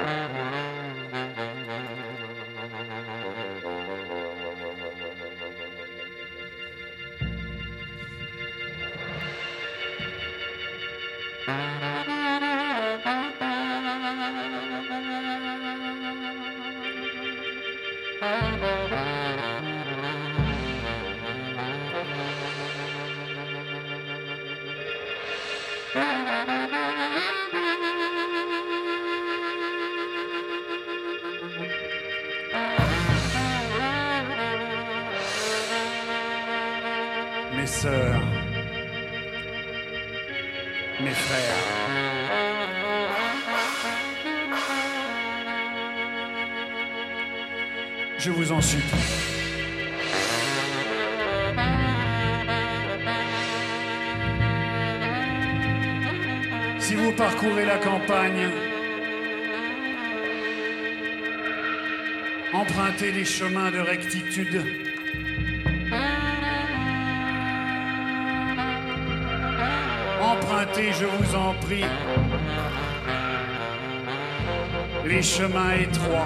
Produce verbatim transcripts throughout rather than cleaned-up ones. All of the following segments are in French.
Mes sœurs, mes frères, je vous en supplie. Si vous parcourez la campagne, empruntez les chemins de rectitude. Empruntez, je vous en prie, les chemins étroits.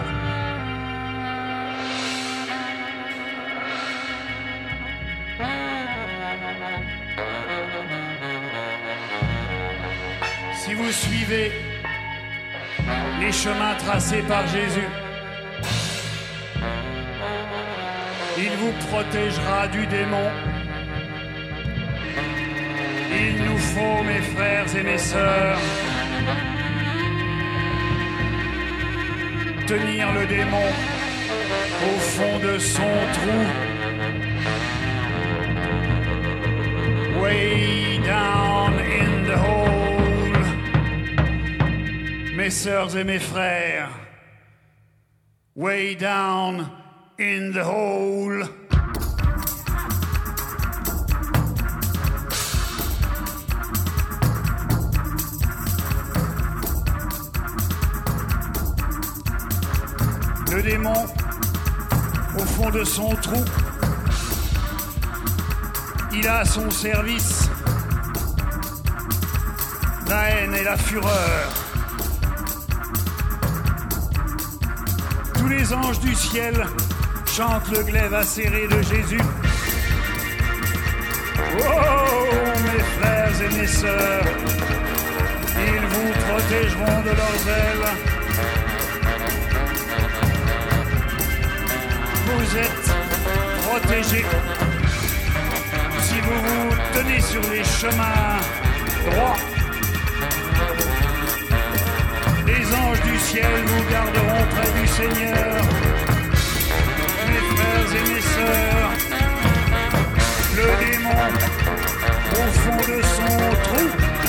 Si vous suivez les chemins tracés par Jésus, il vous protégera du démon. Il nous faut, mes frères et mes sœurs, tenir le démon au fond de son trou. Way down in the hole. Mes sœurs et mes frères, way down in the hole. Le démon, au fond de son trou, il a à son service la haine et la fureur. Tous les anges du ciel chantent le glaive acéré de Jésus. Oh, mes frères et mes sœurs, ils vous protégeront de leurs ailes. Vous êtes protégés si vous vous tenez sur les chemins droits. Les anges du ciel vous garderont près du Seigneur. Mes frères et mes sœurs, le démon au fond de son trou,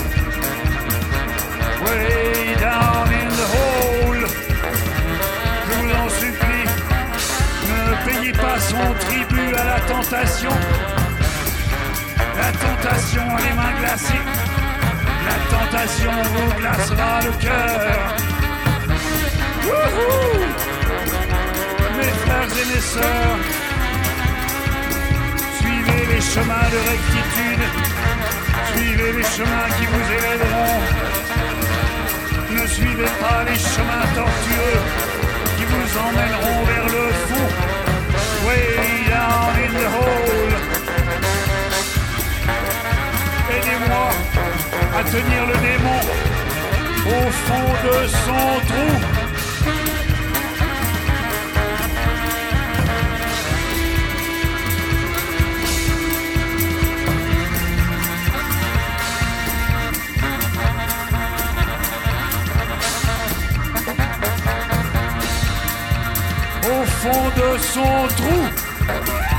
way down in the hole. Je vous en supplie, ne payez pas son tribut à la tentation. La tentation a les mains glacées. La tentation vous glacera le cœur. Wouhou! Mes frères et mes sœurs, suivez les chemins de rectitude. Suivez les chemins qui vous élèveront. Ne suivez pas les chemins tortueux qui vous emmèneront vers le fou. Way down in the hole. Aidez-moi à tenir le démon au fond de son trou. Au fond de son trou.